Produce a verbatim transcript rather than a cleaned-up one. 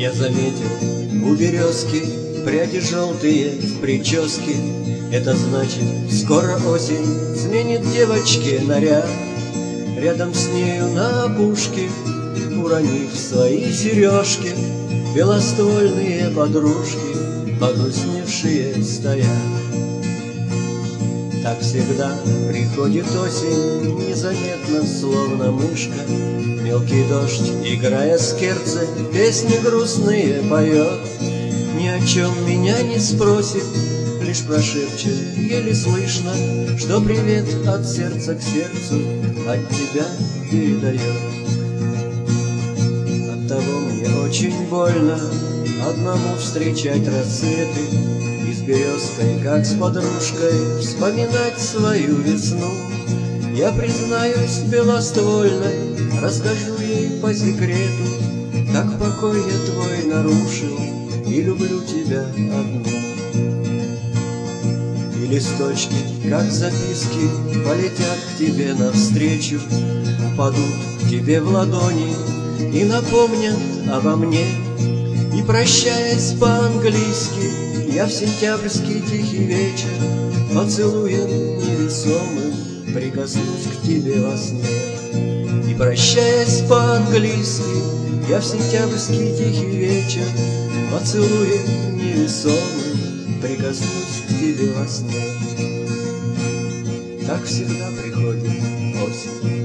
Я заметил у березки пряди желтые в прическе. Это значит, скоро осень сменит девочке наряд. Рядом с нею на опушке, уронив свои сережки, белоствольные подружки, погрустневшие стоят. Так всегда приходит осень, незаметно, словно мышка. Мелкий дождь, играя скерцы, песни грустные поет. Ни о чем меня не спросит, лишь прошепчет, еле слышно, что привет от сердца к сердцу от тебя передает. Оттого мне очень больно одному встречать рассветы и с березкой, как с подружкой, вспоминать свою весну. Я признаюсь белоствольной, расскажу ей по секрету, как покой я твой нарушил и люблю тебя одну. И листочки, как записки, полетят к тебе навстречу, упадут к тебе в ладони и напомнят обо мне. И прощаясь по-английски, я в сентябрьский тихий вечер поцелуем невесомым прикоснусь к тебе во сне. И прощаясь по-английски, я в сентябрьский тихий вечер поцелуем невесомым прикоснусь к тебе во сне. Так всегда приходит осень.